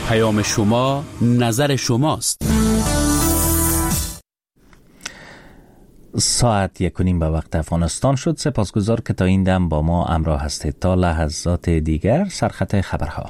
پیام شما نظر شماست. ساعت 1:30 به وقت افغانستان شد. سپاسگزار که تا این دم با ما همراه هستید. تا لحظات دیگر سرخط خبرها.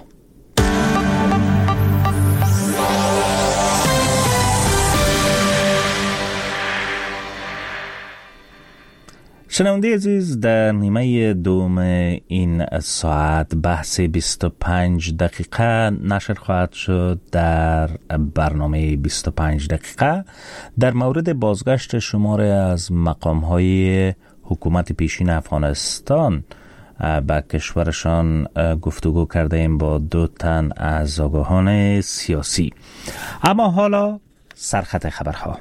شنونده عزیز، در نیمه دوم این ساعت بحث 25 دقیقه نشر خواهد شد. در برنامه 25 دقیقه در مورد بازگشت شماری از مقام‌های حکومت پیشین افغانستان به کشورشان گفتگو کرده ایم با 2 تن از آگاهان سیاسی. اما حالا سرخط خبرها.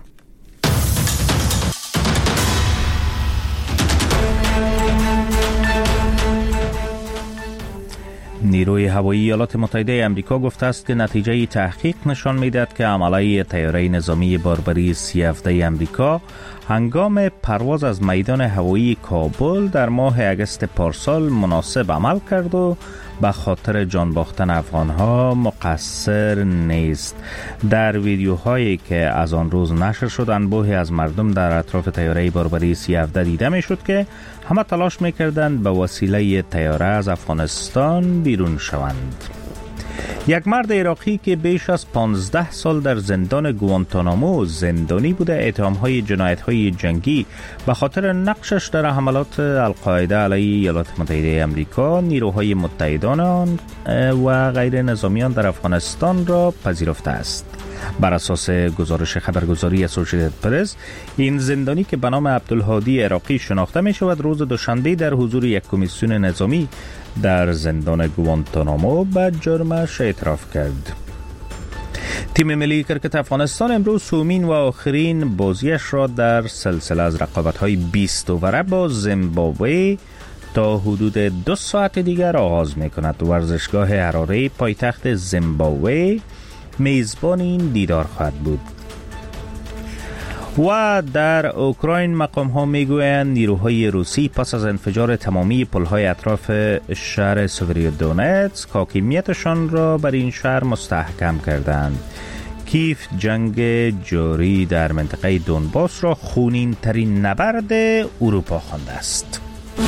نیروی هوایی ایالات متحده آمریکا گفته است که نتیجه تحقیق نشان می‌دهد که عمله طیاره نظامی باربری 13 آمریکا هنگام پرواز از میدان هوایی کابل در ماه اگست پارسال مناسب عمل کرد و به خاطر جان باختن افغانها مقصر نیست. در ویدیوهایی که از آن روز نشر شد، انبوهی از مردم در اطراف طیاره باربری 13 دیده میشد که همه تلاش میکردند به وسیله طیاره از افغانستان بیرون شوند. یک مرد عراقی که بیش از 15 سال در زندان گوانتانامو زندانی بوده، اتهام‌های جنایت‌های جنگی به خاطر نقشش در حملات القاعده علیه ایالات متحده آمریکا، نیروهای متحدان آن و غیر نظامیان در افغانستان را پذیرفته است. بر اساس گزارش خبرگزاری اسوسییتد پرس، این زندانی که به نام عبدالهادی عراقی شناخته می شود، روز دوشنبه در حضور یک کمیسیون نظامی در زندان گوانتانامو به جرمش اعتراف کرد. تیم ملی کرکت افغانستان امروز سومین و آخرین بازیش را در سلسله از رقابت‌های 20 اوره با زیمبابوه تا حدود 2 ساعت دیگر آغاز می‌کند. ورزشگاه حراره پایتخت زیمبابوه میزبان این دیدار خواهد بود. و در اوکراین مقام ها میگویند نیروهای روسی پس از انفجار تمامی پل‌های اطراف شهر سوفیودونتسک حاکمیتشان را بر این شهر مستحکم کردند. کیف جنگ جاری در منطقه دونباس را خونین ترین نبرد اروپا خوانده است.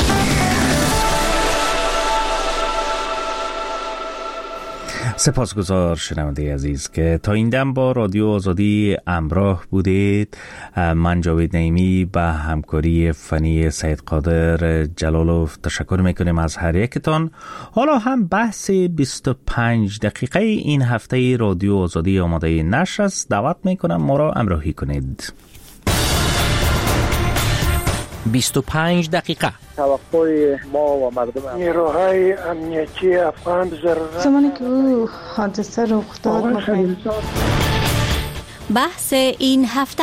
سپاسگزار شنونده عزیز که تا این دم با رادیو آزادی همراه بودید. من جاوید نعیمی به همکاری فنی سید قادر جلالوف تشکر میکنیم از هر یکتان. حالا هم بحث 25 دقیقه این هفته رادیو آزادی آماده نشر است. دعوت میکنم ما را همراهی کنید. 25 دقیقه توقع ما و مردم نیروهای امنیتی افغان ضرورت زمانی که حادثه رخ داد بحث این هفته.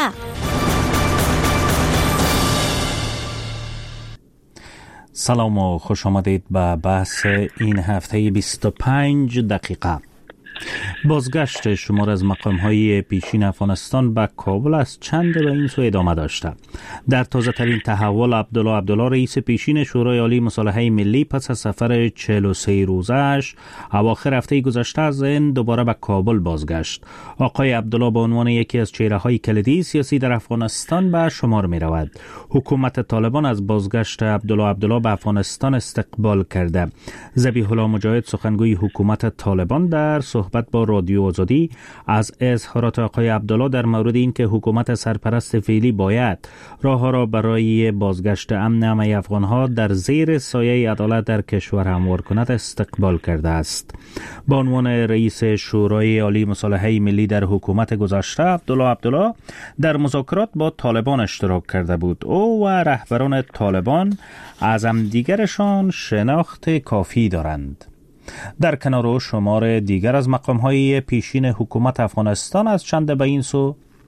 سلام و خوش آمدید به بحث این هفته 25 دقیقه. بازگشت شمار از مقام‌های پیشین افغانستان به کابل از چند به این سو ادامه داشته. در تازه ترین تحول عبدالله رئیس پیشین شورای عالی مصالحه ملی پس از سفر 43 روزه‌اش اواخر هفته گذشته از هند دوباره به کابل بازگشت. آقای عبدالله به عنوان یکی از چهره‌های کلیدی سیاسی در افغانستان به شمار می‌رود. حکومت طالبان از بازگشت عبدالله به افغانستان استقبال کرده. ذبیح الله مجاهد سخنگوی حکومت طالبان در صحبت با رادیو آزادی از اظهارات آقای عبدالله در مورد این که حکومت سرپرست فعلی باید راه‌ها را برای بازگشت امن همه افغان‌ها در زیر سایه عدالت در کشور هموار کند استقبال کرده است. به عنوان رئیس شورای عالی مصالحه ملی در حکومت گذشته، عبدالله در مذاکرات با طالبان اشتراک کرده بود. او و رهبران طالبان از همدیگرشان شناخت کافی دارند. در کنار شمار دیگر از مقام‌های پیشین حکومت افغانستان از چند به این سو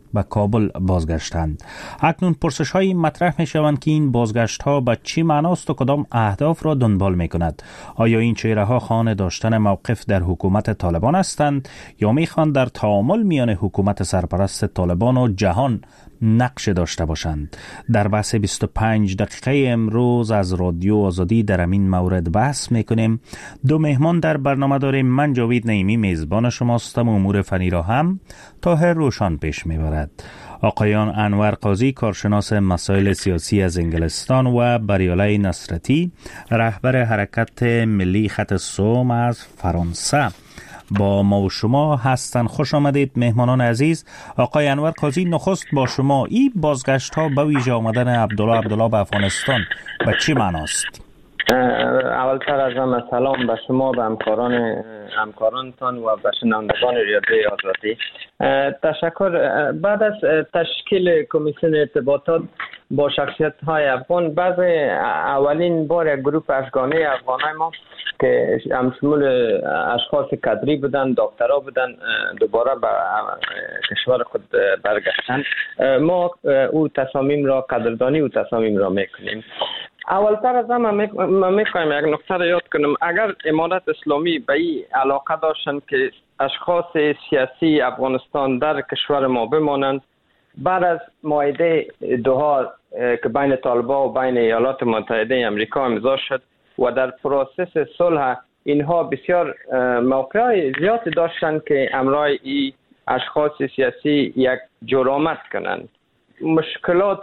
به کابل بازگشتند. اکنون پرسش های مطرح می شوند که این بازگشت ها به چی معناست و کدام اهداف را دنبال می کند. آیا این چهره ها خواهان داشتن موقف در حکومت طالبان هستند یا می خوان در تعامل میان حکومت سرپرست طالبان و جهان نقش داشته باشند؟ در بحث 25 دقیقه امروز از رادیو آزادی در این مورد بحث میکنیم. دو مهمان در برنامه داریم. من جاوید نعیمی میزبان شماستم و امور فنی را هم طاهر روشان پیش میبرد. آقایان انور قاضی کارشناس مسائل سیاسی از انگلستان و بریاله نصرتی رهبر حرکت ملی خط سوم از فرانسه با ما و شما هستن. خوش آمدید مهمانان عزیز. آقای انور قاضی، نخست با شما، این بازگشت ها به ویژه آمدن عبدالله به افغانستان به چی معناست؟ اولتر از همه سلام به شما، به همکارانتان و به شنوندگان رادیو آزادی. تشکر. بعد از تشکیل کمیسیون ارتباطات با شخصیت های افغان، بعد اولین بار یک گروه اشگانه افغانای ما که شمول اشخاص کادری بودن، دکترا بودن، دوباره به کشور خود برگشتن. ما او تصامیم را قدردانی او تصامیم را میکنیم. اولتر از همه من میخوایم یک نکته را یاد کنم. اگر امارت اسلامی به این علاقه داشتن که اشخاص سیاسی افغانستان در کشور ما بمانند، بعد از معاهده دوحا که بین طالبان و بین ایالات متحده امریکا امضا شد و در پروسس صلح اینها بسیار موقعی زیاد داشتن که امرای این اشخاص سیاسی یک جرأت کنند. مشکلات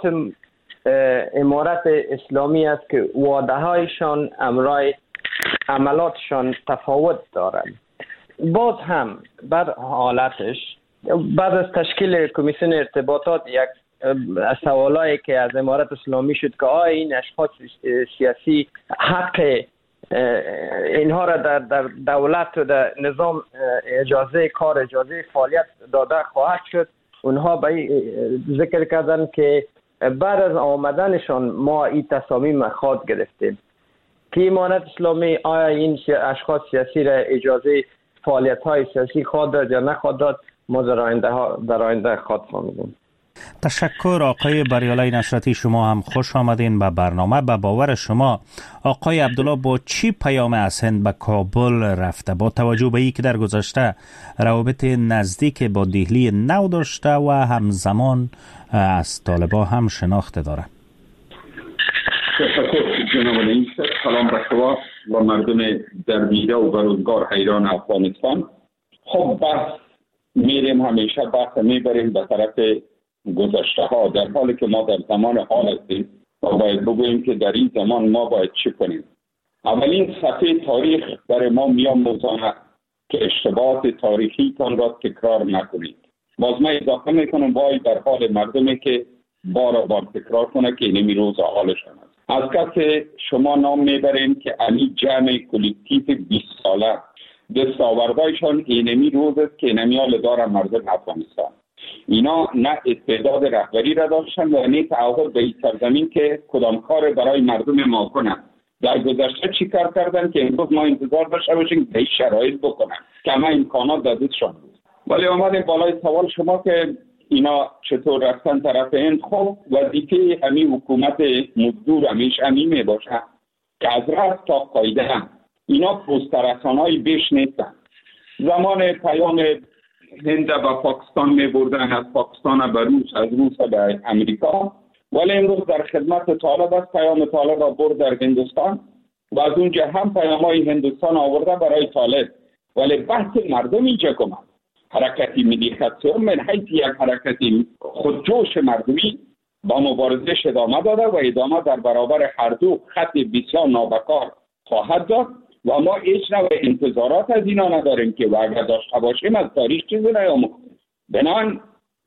امارت اسلامی است که وعده هایشان امرای عملاتشان تفاوت دارند. باز هم بر حالتش بعد از تشکیل کمیسیون ارتباطات یک سوالایی که از امارت اسلامی شد که آیا این اشخاص سیاسی حق اینها را در دولت و در نظام اجازه کار، اجازه فعالیت داده خواهد شد. اونها به ذکر کردن که بعد از آمدنشان ما این تصامیم خود گرفتیم که امارت اسلامی آیا این اشخاص سیاسی را اجازه فعالیت های سیاسی خود داد یا نخواهد داد، ما در آینده خود فهمیدیم. تشکر. آقای بریاله نصرتی، شما هم خوش آمدین به برنامه. به باور شما آقای عبدالله با چی پیام از هند به کابل رفته، با توجه به اینکه در گذشته روابط نزدیک با دهلی نو داشته و همزمان از طالبان هم شناخته داره؟ تشکر جناب نعیم. سلام به شما و مردم دربیده و بروزگار حیران افغانستان. خب بحث میریم، همیشه بحث میبریم به طرف گذشته ها، در حالی که ما در زمان حال هستیم و باید بگوییم که در این زمان ما باید چی کنیم. اولین صفحه تاریخ برای ما میآموزاند که اشتباهات تاریخی تان را تکرار نکنید. باز من اضافه میکنم وای در حال مردمی که بار تکرار کنه که اینمی روز حالشان است. از کسی شما نام میبریم که امی جمع کلکتیو 20 ساله دستاوردهایشان اینمی روز است که اینمی حال دارن مردم افغانستان. اینا نه استعداد رهبری را داشتن و نه تعهد به این سرزمین که کدام کار برای مردم ما کنند. در گذشته چی کار کردن که امروز ما انتظار داشته باشیم به این شرایط بکنن که همه امکانات دادشان بود. ولی آمدیم بالای سوال شما که اینا چطور رفتن طرف هند. خب وظیفه همین حکومت مزدور همیشه همین می باشه که از رأس تا قاعده هم اینا پسترسانهای بیش نیستن. زمان پیام هند به پاکستان می بردن، از پاکستان به روس، از روس به امریکا، ولی امروز در خدمت طالب است. پیام طالب را برد در هندوستان و از اونجا هم پیام های هندوستان آورده برای طالب. ولی بحث مردم اینجا کنم حرکتی ملی خط سوم من حیث یک حرکتی خودجوش مردمی با مبارزش ادامه داده و ادامه در برابر هر دو خط بسیار نابکار خواهد داد و ما هیچ نوع انتظارات از اینا نداریم که و اگر داشته باشیم از تاریخ چیزی نیاموختیم. بنابراین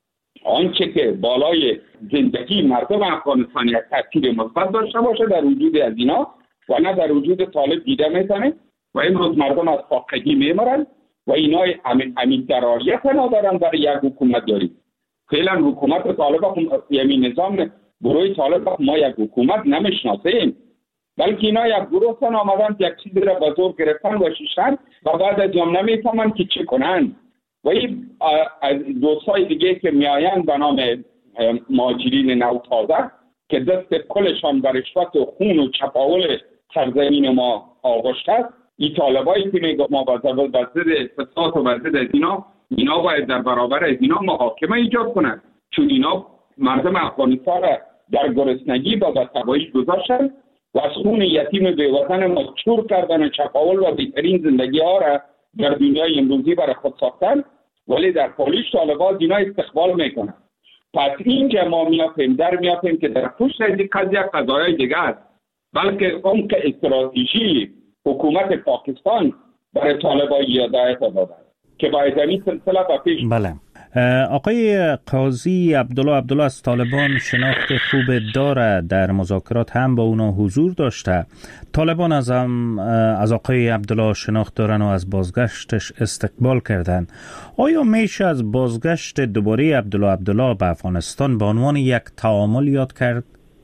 آنچه که بالای زندگی مردم افغانستان یک تاثیر مثبت داشته باشه در وجود از اینا و نه در وجود طالب دیده میتونه و امروز مردم از فاقگی میمرن و اینا امید درایت ندارن برای یک حکومت داری. فعلا حکومت طالب یعنی نظام گروه طالب ما یک حکومت نمیشناسیم، بلکه اینا یک گروه تن آمدن یک چیزی را به زور گرفتن و شیشتن و بعد از جام نمیفهمن که چه کنن. و این دوستای دیگه که میآیند به نام مهاجرین نوتازه که دست کلشان بر رشوت و خون و چپاول سرزمین ما آغشته است، این طالبایی که میگه ما با ضد فساد و ضد از اینا باید در برابر از اینا محاکمه ایجاد کنند، چون اینا مردم افغانستان را در گرسنگی و بدتبایی گذاشتن و از خون یتیم بیوطن ما چور کردن و چپاول و بهترین زندگی ها را در دنیای امروزی برای خود ساختن، ولی در پالیش طالبان اینا استقبال میکنن. پس اینجا ما میافیم که در پشت از این قضیه قضایای دیگه است، بلکه عمق استراتژی حکومت پاکستان برای طالبان هدایت داده که باید این سلسله با پیش. بله. آقای قاضی عبدالله از طالبان شناخت خوب داره، در مذاکرات هم با اونا حضور داشته. طالبان از آقای عبدالله شناخت دارن و از بازگشتش استقبال کردن. آیا میشه از بازگشت دوباره عبدالله به افغانستان به عنوان یک تعامل یاد کرد؟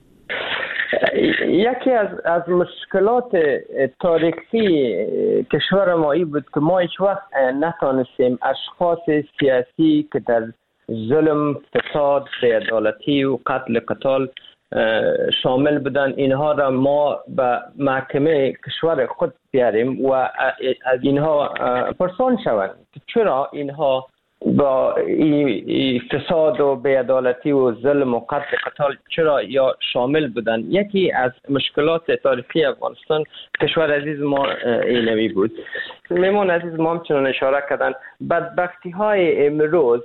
یکی از مشکلات تاریخی کشور ما این بود که ما هیچ وقت نتانستیم اشخاص سیاسی که در ظلم، فساد، بی‌عدالتی و قتال شامل بودن اینها را ما به محکمه کشور خود بیاریم و از اینها پرسان شوند چرا اینها با فساد و بی‌عدالتی و ظلم و قتال چرا یا شامل بودن. یکی از مشکلات تاریخی افغانستان کشور عزیز ما اینمی بود. میمون عزیز ما همچنان اشاره کردن بدبختی های امروز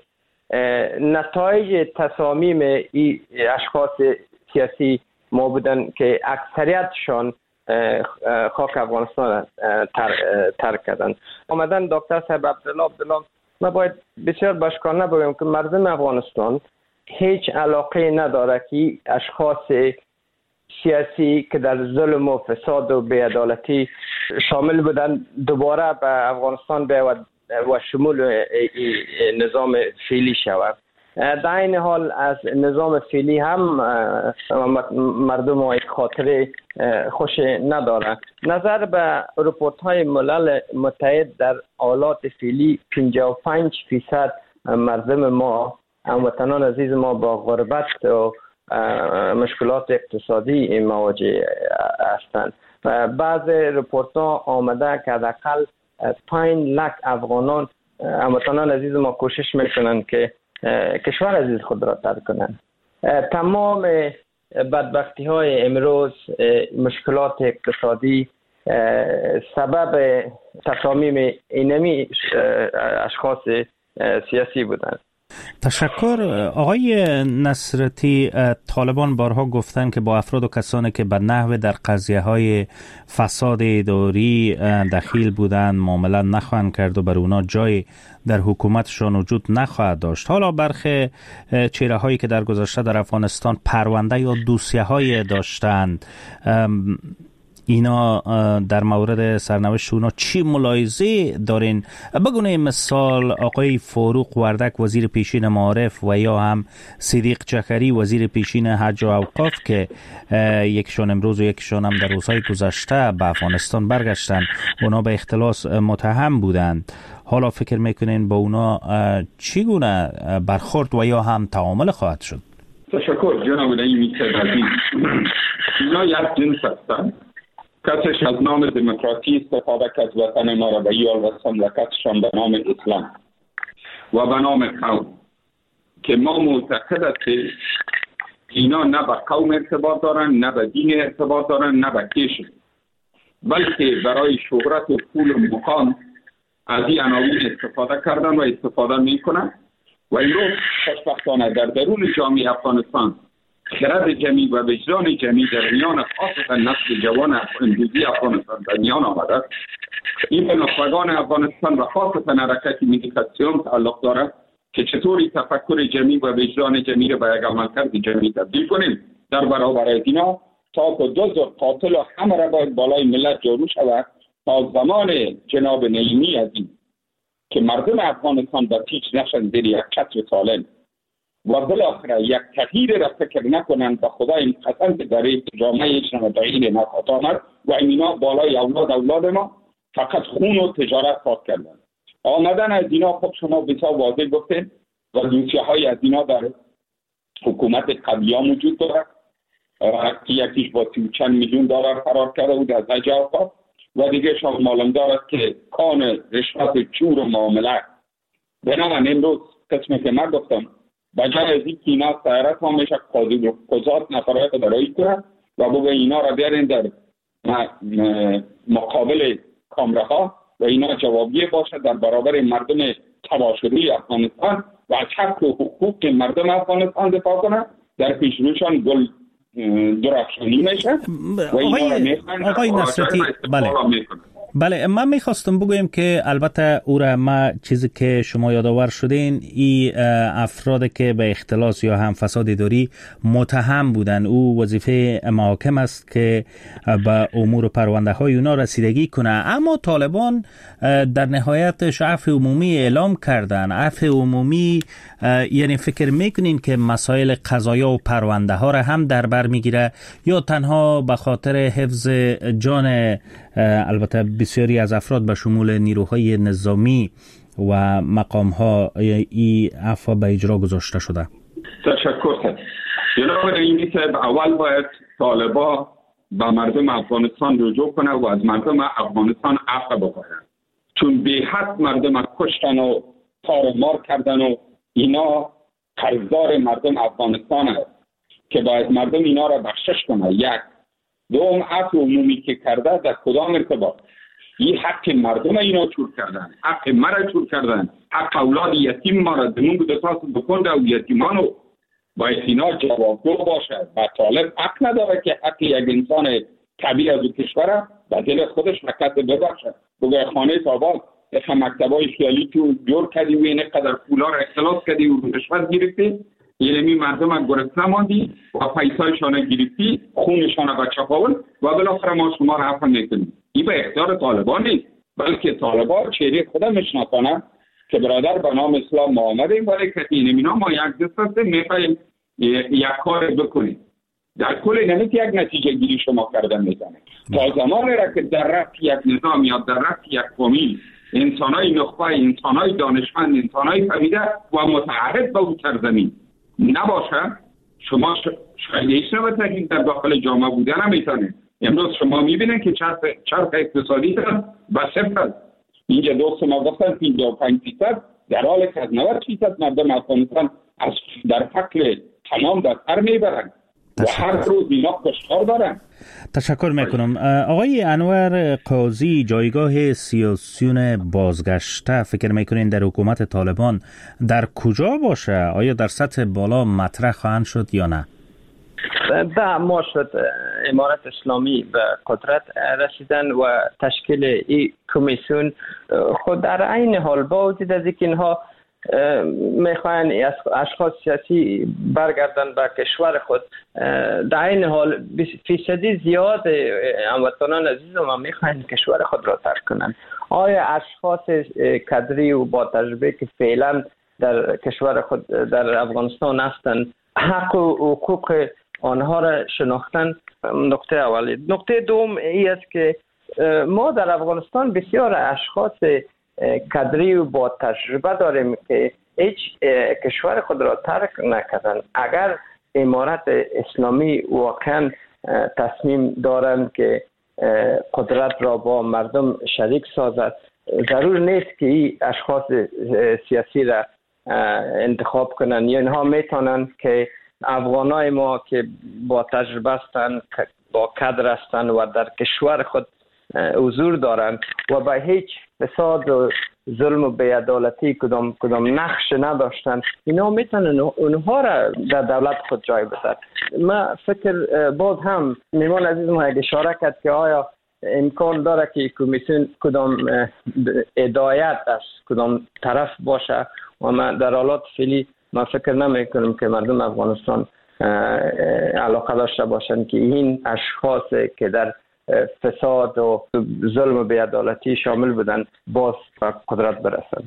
نتایج تصامیم اشخاص سیاسی ما بودن که اکثریتشان خاک افغانستان ترک کردن. آمدن دکتر صاحب عبدالله ما باید بسیار باشکانه بگویم که مردم افغانستان هیچ علاقه نداره که اشخاص سیاسی که در ظلم و فساد و بی‌عدالتی شامل بودن دوباره به افغانستان بیاید و شمول نظام فعلی شود. در این حال از نظام فعلی هم مردم یک خاطره خوش نداره. نظر به رپورت های ملل متحد در حالات فعلی 55% مردم ما، هموطنان عزیز ما، با غربت و مشکلات اقتصادی مواجه هستند. بعض رپورت ها آمده که حداقل 5 لک افغانان، هموطنان عزیز ما، کوشش میکنند که کشور عزیز خود را ترک کنند. تمام بدبختی های امروز، مشکلات اقتصادی سبب تصامیم اینمی اشخاص سیاسی بودند. تشکر. آقای نصرتی، طالبان بارها گفتن که با افراد و کسانی که به نحو در قضیه های فساد اداری دخیل بودند معامله نخواهند کرد و بر اونا جای در حکومتشان وجود نخواهد داشت. حالا برخی چهره هایی که در گذشته در افغانستان پرونده یا دوسیه های داشتند، اینا در مورد سرنوشت اونا چی ملاحظه دارین؟ بگونه مثال آقای فاروق وردک وزیر پیشین معارف و یا هم صدیق جعفری وزیر پیشین حج و اوقاف که یکشون امروز و یکشون هم در روزهای گذشته به افغانستان برگشتن، اونا به اختلاس متهم بودند. حالا فکر میکنین با اونا چگونه برخورد و یا هم تعامل خواهد شد؟ تشکر جناب نعیمی عزیز. اینا یک جنس هستند. کسش از نام دموکراسی استفاده کرد وطن ما را به یال رساند و کسشان به نام اسلام و به نام قوم، که ما معتقد است که اینا نه به قوم ارتباط دارن، نه به دین ارتباط دارن، نه به کشور، بلکه برای شهرت و پول و مقام از این عناوین استفاده کردن و استفاده میکنن. و امروز خوشبختانه در درون جامعه افغانستان خرد جمعی و وجدان جمعی در میان خاصتا نسل جوان امروزی افغانستان در میان آمده. این به نخبگان افغانستان و خاصتا حرکت مدیتاسیون تعلق دارد که چطوری تفکر جمعی و وجدان جمعی را به یک عملکرد جمعی تبدیل کنیم در برابر اینا، تا که دزد قاتل و همه را باید بالای ملت جارو شود تا زمان جناب نعیمی عزیز که مردم افغانستان به پیچ نشن زیر یک چتر سالم و بالاخره یک تغییر را فکر نکنند و خدا این قسم که در جامعه ایشان تغییر نخواهد آمد و اینا بالای اولاد ما فقط خون و تجارت خواهد کردند. آمدن از اینا خب شما بسیار واضح گفتید و دوسیه های از اینا در حکومت قبلی ها موجود دارد که یکیش با 30 چند میلیون دلار قرار کرده بود از نجات و دیگه شما معلوم دارد که کان رشوت چور و معامله. بنابراین امروز قسمی که من گفتم بجای از این که اینا سیارت ها میشه قضات نفرهای برایی کنند و بگه اینا را بیارین در مقابل کامره ها و اینا جوابیه باشه در برابر مردم تباه شده افغانستان و از حق و حقوق مردم افغانستان دفاع کنند. در پیشروشان گل درخشانی میشه و اینا را میخوان آقای نصرتی بله من میخواستم بگویم که البته او را ما چیزی که شما یادآور شدین این افرادی که به اختلاس یا هم فساد اداری متهم بودن او وظیفه محاکم است که به امور پرونده های اونا رسیدگی کنه، اما طالبان در نهایتش عفو عمومی اعلام کردن. عفو عمومی یعنی فکر میکنین که مسائل قضایا و پرونده ها را هم در بر میگیره یا تنها به خاطر حفظ جان البته بسیاری از افراد به شمول نیروهای نظامی و مقام‌ها این عفو به اجرا گذاشته شده؟ تشکر. جناب رئیسی صاحب، اول باید طالبان به مردم افغانستان رجوع کنه و از مردم افغانستان عفو بخواه، چون به حد مردم کشتن و تار مار کردن و اینا قرضدار مردم افغانستان است که باید مردم اینا را بخشش کنه. یک دوم عفو عمومی که کرده در کدام ارتباط؟ این حق مردم اینا چور کردن، حق مرا چور کردن، حق اولاد یتیم ما را دمون بود اساس بکنده و یتیمانو باید اینا جوابگو باشه. و طالب حق نداره که حق یک انسان طبیعی از کشور به دل خودش حقیقت ببخشه. بگه خانه تابان اخواه مکتبای خیالی تو جور کردی و اینه قدر پولا را اختلاس کردی و رشوت گرفتی، یعنی مردم از گرسنه ماندی و پیسایشان گرفتی، خونشان را بچپاون و بالاخره ما شما را عفو میکنیم. این به اختیار طالبان نیست، بلکه طالبان چهره خود میشناسانه که برادر به نام اسلام ما آمدیم ولی که اینا ما یک دست هستیم میخوایم یک کار بکنیم. در کل نمیت یک نتیجه گیری شما کردن میزنه تا زمانی را که در رفت یک نظام یا در رفت یک فامیل انسانای نخبه، انسانای دانشمند، انسانای فهمیده و متعهد به اون سرزمین نباشه، شما شایدهش نباید در داخل جامعه بودن نمیتونه. امروز شما میبینید که چرخ اقتصادی به صفر. اینجا دوست ما گفتن 55% در حال که از 90% مردم افغانستان در فقر تمام در سر میبرن و هر روز اینا کشتار دارن. تشکر میکنم. آقای انور قاضی، جایگاه سیاسیون بازگشته فکر میکنین در حکومت طالبان در کجا باشه؟ آیا در سطح بالا مطرح خواهند شد یا نه؟ ده ما شد امارت اسلامی به قدرت رسیدن و تشکیل این کمیسیون خود در عین حال با وجود از اینکه اینها میخواین اشخاص سیاسی برگردن به کشور خود، در این حال فیصدی زیاد هموطنان عزیز ما میخواین کشور خود را ترک کنن. آیا اشخاص کادری و با تجربه که فعلا در کشور خود در افغانستان هستند حق و حقوق آنها را شناختن؟ نکته اولی. نکته دوم این است که ما در افغانستان بسیار اشخاص کادری و با تجربه داریم که هیچ کشور خود را ترک نکردن. اگر امارت اسلامی واقعا تصمیم دارند که قدرت را با مردم شریک سازد، ضرور نیست که این اشخاص سیاسی را انتخاب کنند. یا اینها میتونند که افغانای ما که با تجربه هستند، با کادر هستند و در کشور خود حضور دارند و به هیچ فساد و ظلم و بی‌عدالتی کدام نقش نداشتند، اینا میتونن اونها را در دولت خود جای بدن. من فکر باز هم میمان عزیز ما یک اشاره کرد که آیا امکان داره که کمیسیون کدام هدایت از کدام طرف باشه و من در حالات فعلی من فکر نمی کنم که مردم افغانستان علاقه داشته باشند که این اشخاص که در فساد و ظلم و بی‌عدالتی شامل بودن باز به قدرت برسند.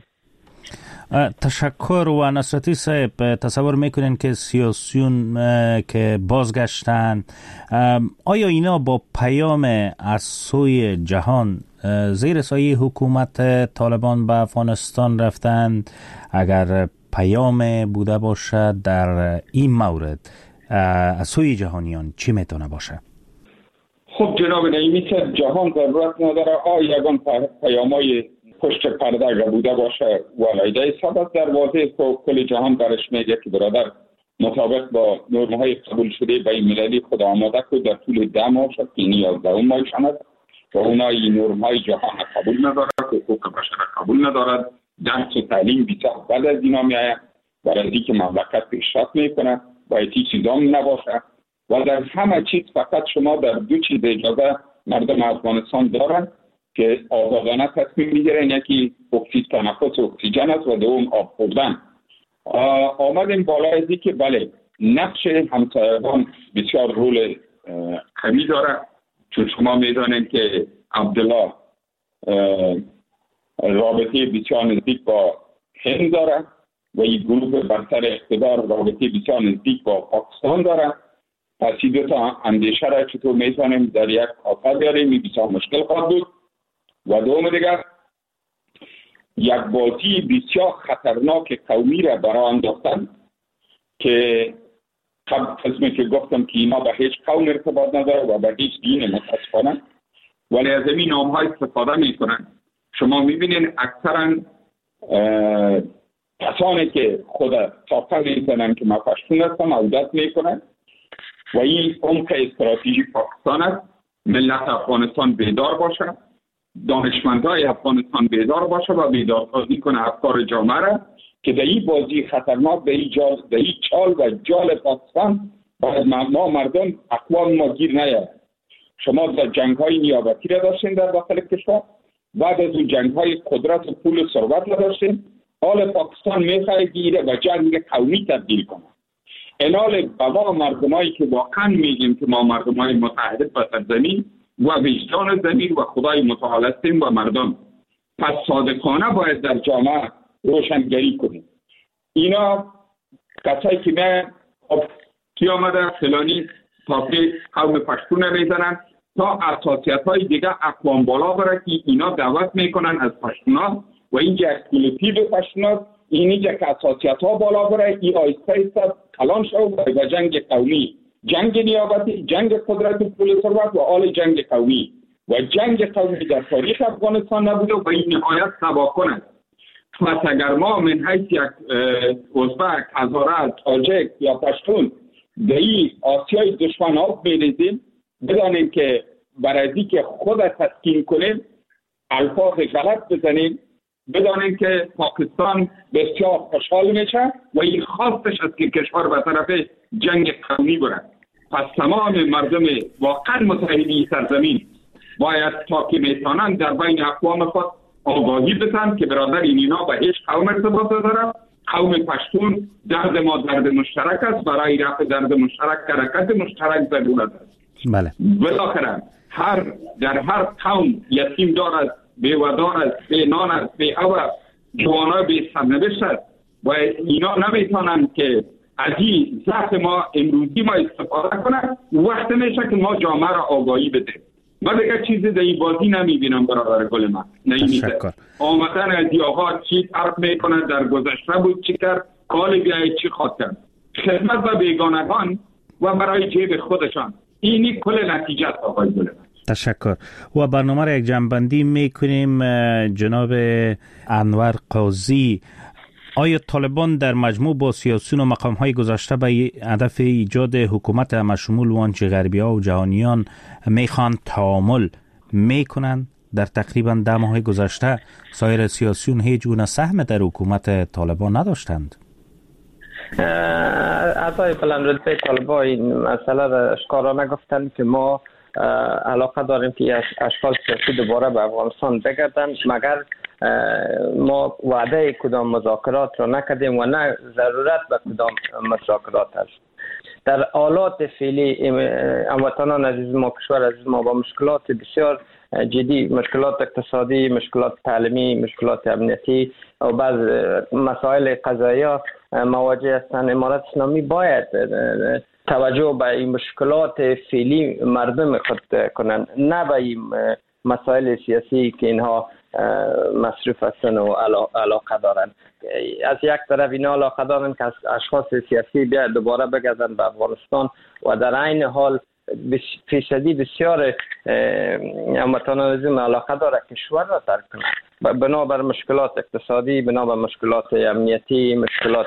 تشکر. و نصرتی صاحب، تصور میکنین که سیاسیون که بازگشتن آیا اینا با پیام از سوی جهان زیر سایه حکومت طالبان به افغانستان رفتند، اگر پیام بوده باشد در این مورد از سوی جهانیان چی میتونه باشه؟ خب جناب نعیمی که جهان ضرورت نداره یگان پیامای پشت پرده اگر بوده باشه والایده سبب در واضح کل جهان برش میگه که برادر مطابق با نرم‌های قبول شده بین المللی خود آماده که در طول 10 ماه شد که 11 ماه شد و اونایی نرم‌های جهان قبول ندارد، حقوق بشر قبول ندارد، درس و تعلیم بسیار بعد از اینا میآید برای اینکه مملکت پیشرفت میکنه باید هیچ چیزا نباشه و در همه چیز فقط شما در 2 چیز اجازه مردم افغانستان دارن که آزادانه تصمیم میگیرن، یکی تنفس اکسیژن است و دوم آب خوردن. آمدیم بالا از که بله نقش همسایگان بسیار رول قوی داره، چون شما میدانید که عبدالله رابطه بسیار نزدیک با هند داره و این گروه برتر اقتدار رابطه بسیار نزدیک با پاکستان داره. پس این 2 تا اندیشه را چطور میتونیم در یک کافه بیاریم این بسیار مشکل خواهد بود. و دوم دیگر یک بازی بسیار خطرناک قومی را برای انداختن که قسمی که گفتم که اینا به هیچ قوم ارتباط نداره و به هیچ دین متاسفانه، ولی از این نام ها استفاده میکنن. شما میبینین اکثرا کسانی که خود ساخته میکنن که ما پشتون هستم عودت میکنن و این عمق استراتژی پاکستان است. ملت افغانستان بیدار باشه، دانشمندای افغانستان بیدار باشه و بیدارسازی کنه افکار جامعه را که در این بازی خطرناک در این چال و جال پاکستان باید ما مردم اقوام ما گیر نیاد. شما در جنگ‌های نیابتی را داشتین در داخل کشور، بعد از اون جنگ‌های قدرت و پول و ثروت را داشتین، حال پاکستان می‌خواد گیره و جنگ قومی تبدیل کنه. انال بابا مردمایی که واقعا میگیم که ما مردمای متحد به سرزمین و وجدان زمین و خدای متعال هستیم و مردم، پس صادقانه باید در جامعه روشنگری کنیم. اینا کسایی که من کی آمده فلانی تاپی قوم پشتون میزنن تا اساسیت های دیگه اقوام بالا بره که اینا دعوت میکنن از پشتونا و اینجا کلوتیو پشتونا اینجا که اساسیت ها بالا بره این آیسته ایسته کلان شو و جنگ قومی، جنگ نیابتی، جنگ قدرت و پول ثروت و آل جنگ قومی و جنگ قومی در تاریخ افغانستان نبوده و این نهایت تباه کنه. پس اگر ما من حیث یک ازبک، هزاره، تاجک یا پشتون در این آسیای دشمن ها بریزیم، بدانیم که برای که خود تسکین کنیم الفاظ غلط بزنیم، بدانیم که پاکستان بسیار خوشحال میشه و این خواستش است که کشور به طرف جنگ قومی بره. پس تمام مردم واقعا متحدی سرزمین باید تا که میتونن در بین اقوام خود آگاهی بدن که برادر اینا به هیچ قوم ارتباط نداره. قوم پشتون درد ما درد مشترک است، برای رفع درد مشترک حرکت مشترک ضرورت است. بله. بالاخره در هر قوم یتیم دارد، بیودار است، بی نان است، بی آب است، جوانا بی سرنوشت است و اینا نمیتونن که از این ضعف ما امروزی ما استفاده کنن. وقت میشه که ما جامعه را آگاهی بدیم. من دیگه چیزی در این بازی نمیبینم برادر گل من. تشکر. آمدن از این آقا چی طرف میکنه، در گذشته بود چی کرد، کال بیایی چی خواهد کرد، خدمت به بیگانگان و برای جیب خودشان. اینی کل نتیجه است آقای گل من. تشکر. و برنامه را یک جنبندی میکنیم. جناب انور قاضی، آیا طالبان در مجموع با سیاسیون و مقام‌های گذشته به هدف ایجاد حکومت همشمول و آنچه غربی‌ها و جهانیان میخوان تعامل میکنند؟ در تقریبا 10 ماه گذشته سایر سیاسیون هیچ گونه سهم در حکومت طالبان نداشتند. اعضای بلندرتبه طالبان این مسئله را اشکارانه گفتند که ما علاقه داریم که اشکال سیاسی دوباره به افغانستان بگردن، مگر ما وعده کدام مذاکرات را نکردیم و نه ضرورت به کدام مذاکرات است. در حالات فعلی هموطنان عزیز ما، کشور عزیز ما با مشکلات بسیار جدی، مشکلات اقتصادی، مشکلات تعلیمی، مشکلات امنیتی و بعض مسائل قضایی مواجه هستند. امارت اسلامی باید توجه به این مشکلات فعلی مردم خود کنند، نه به این مسائل سیاسی که اینها مصروف هستن و علاقه دارن. از یک طرف اینا علاقه دارن که اشخاص سیاسی بیا دوباره بگردن به افغانستان و در عین حال فیصدی بسیار متنازع علاقه داره کشور را ترک کنه بنابر مشکلات اقتصادی، بنابر مشکلات امنیتی، مشکلات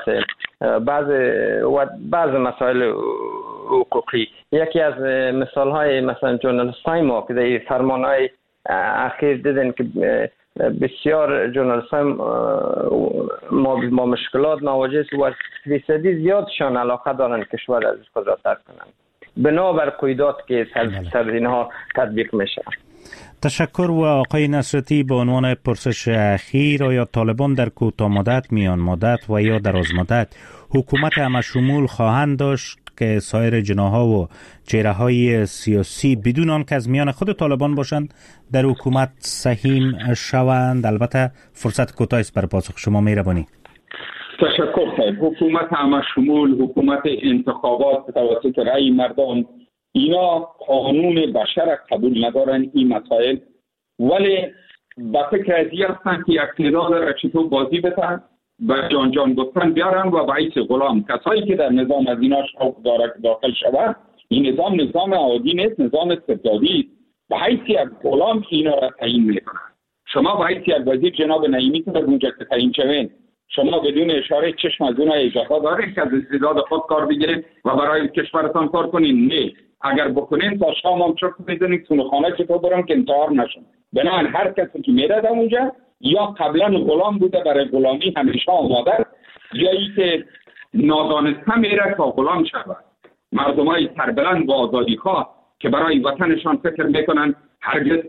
بعض مسائل حقوقی. یکی از مثال های مثلا جورنالیست های ما که در فرمان های اخیر دیدن که بسیار جورنالیست های ما مشکلات مواجه است و فیصدی زیادشان علاقه دارن کشور از خود را ترک کنند بنابر قیودات که سر اینها تطبیق میشه. تشکر. و آقای نصرتی به عنوان پرسش اخیر، آیا طالبان در کوتاه مدت، میان مدت و یا دراز مدت حکومت همشمول خواهند داشت که سایر جناح‌ها و چهره‌های سیاسی بدون آن که از میان خود طالبان باشند در حکومت سهیم شوند؟ البته فرصت کوتاهی است برای پاسخ شما، مهربانی. تشکر صاحب. حکومت همشمول، حکومت انتخابات توسط رأی مردم، اینا قانون بشر قبول ندارن این مسائل، ولی با فکر از این هستن که یک تعداد را چطور بازی بتن و جان گفتن بیارن و باعث غلام کسایی که در نظام از اینا داخل شود. این نظام عادی نیست، نظام استبدادی. به حیث یک غلام اینا را تعیین میکنن. شما به حیث یک وزیر جناب نعیمی که در اونجا که تعیین شوین، شما بدون اشاره چشم از اونها اجازه دارید که از استعداد خود کار بگیرید و برای کشورتان کار کنین؟ نه. اگر بکنین تا شام هم چرت میزنید تو خانه چطور برن که انتحار نشن. بنابراین هر کسی که میره در اونجا یا قبلا غلام بوده برای غلامی همیشه آماده، یا ای که نادانسته میره تا غلام شود. مردمای سربلند و آزادیخواه که برای وطنشان فکر میکنن هرگز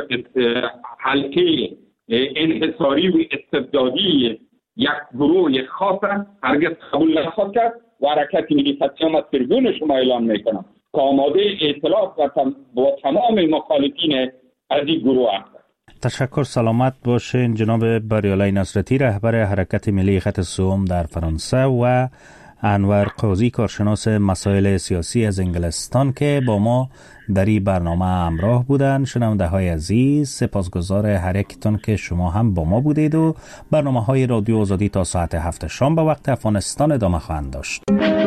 حلقه انحصاری و استبدادی یک گروه خاص هرگز قبول نخواهد کرد و حرکت ملی فتیام از تریبون شما اعلان میکنم که آماده ائتلاف با تمام مخالفین از این گروه هست. تشکر. سلامت باشین جناب بریالای نصرتی، رهبر حرکت ملی خط سوم در فرانسه، و انور قاضی، کارشناس مسائل سیاسی از انگلستان که با ما در این برنامه همراه بودن. شنونده های عزیز، سپاسگزار هر یکتون که شما هم با ما بودید و برنامه های رادیو آزادی تا ساعت 7 شام به وقت افغانستان ادامه خواهند داشت.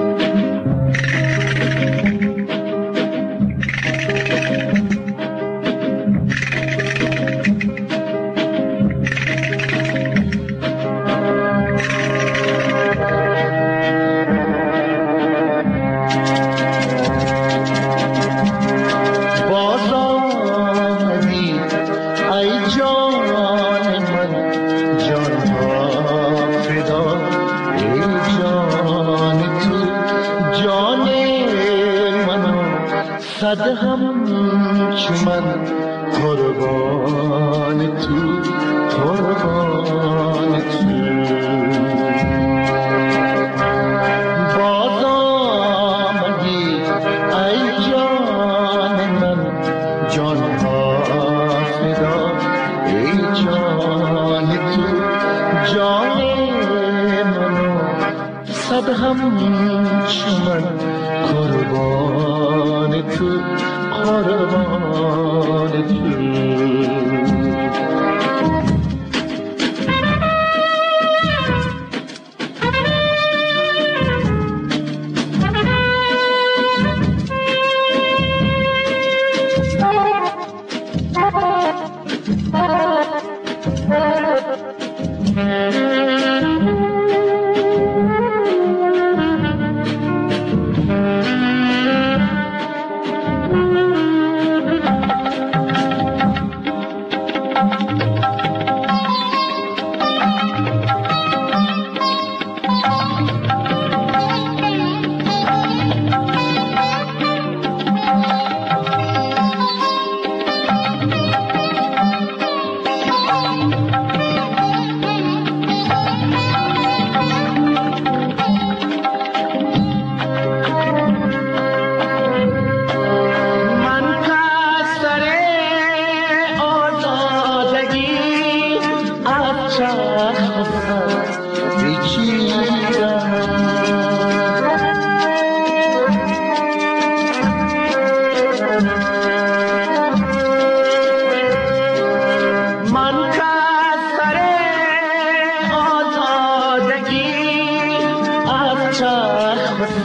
صد همچون من قربان تو، قربان تو. باز آمدی ای جان من، جان ها فدا ای جان تو، جان منو صد همچون من قربان تو، قربان تو.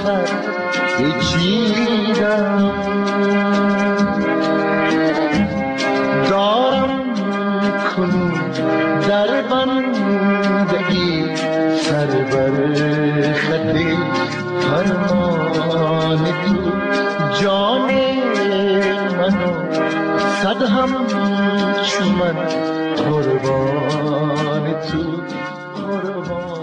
سر بچیدم، دارم کنون در بندگی سر بر خط فرمان تو، جان منو صد هم چون من قربان تو.